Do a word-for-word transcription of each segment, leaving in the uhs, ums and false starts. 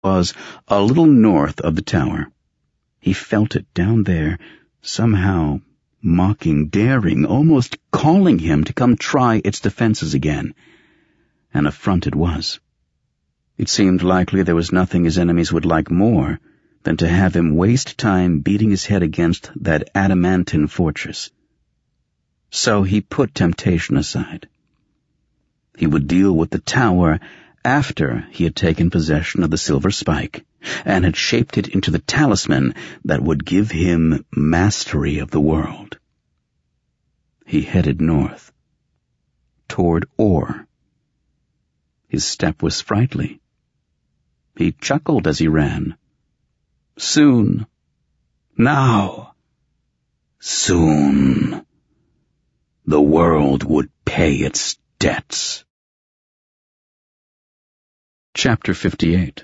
was a little north of the tower. He felt it down there, somehow mocking, daring, almost calling him to come try its defenses again. An affront it was. It seemed likely there was nothing his enemies would like more than to have him waste time beating his head against that adamantine fortress. So he put temptation aside. He would deal with the tower after he had taken possession of the silver spike and had shaped it into the talisman that would give him mastery of the world. He headed north, toward Or. His step was sprightly. He chuckled as he ran. Soon, now, soon, the world would pay its debts. Chapter fifty-eight.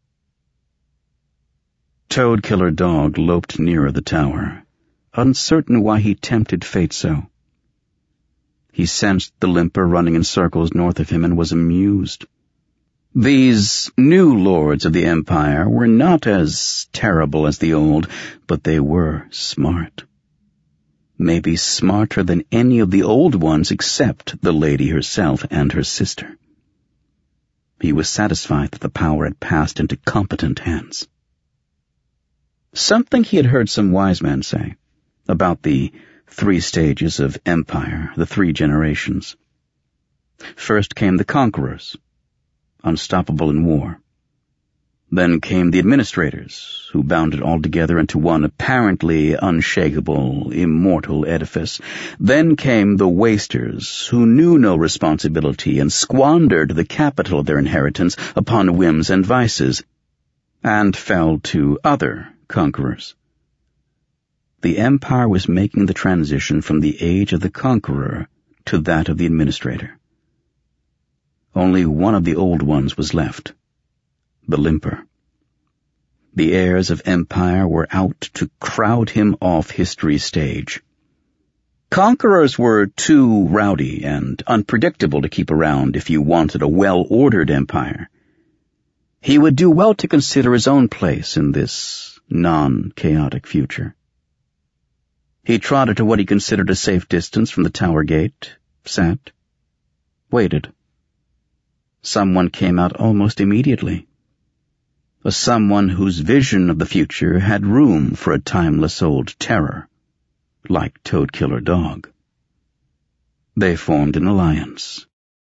Toad-Killer Dog loped nearer the tower, uncertain why he tempted fate so. He sensed the limper running in circles north of him and was amused. These new lords of the Empire were not as terrible as the old, but they were smart. Maybe smarter than any of the old ones except the lady herself and her sister. He was satisfied that the power had passed into competent hands. Something he had heard some wise men say about the three stages of empire, the three generations. First came the conquerors, unstoppable in war. Then came the administrators, who bound it all together into one apparently unshakable, immortal edifice. Then came the wasters, who knew no responsibility and squandered the capital of their inheritance upon whims and vices, and fell to other conquerors. The empire was making the transition from the age of the conqueror to that of the administrator. Only one of the old ones was left, the limper. The heirs of empire were out to crowd him off history's stage. Conquerors were too rowdy and unpredictable to keep around if you wanted a well-ordered empire. He would do well to consider his own place in this non-chaotic future. He trotted to what he considered a safe distance from the tower gate, sat, waited. Someone came out almost immediately. A someone whose vision of the future had room for a timeless old terror, like Toad-Killer Dog. They formed an alliance.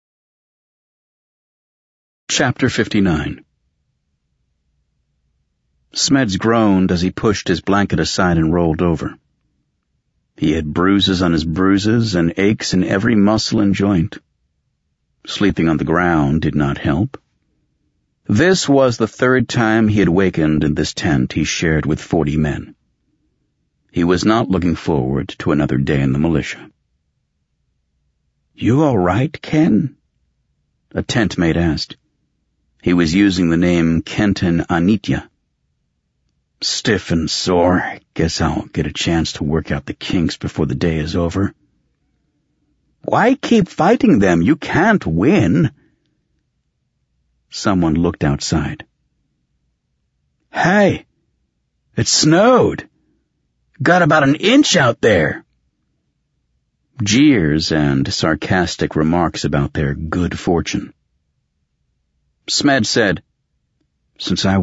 Chapter fifty-nine. Smeds groaned as he pushed his blanket aside and rolled over. He had bruises on his bruises and aches in every muscle and joint. Sleeping on the ground did not help. This was the third time he had wakened in this tent he shared with forty men. He was not looking forward to another day in the militia. "You all right, Ken?" a tent mate asked. He was using the name Kenton Anitya. "Stiff and sore. Guess I'll get a chance to work out the kinks before the day is over." "Why keep fighting them? You can't win." Someone looked outside. "Hey, it snowed. Got about an inch out there." Jeers and sarcastic remarks about their good fortune. Smed said, "Since I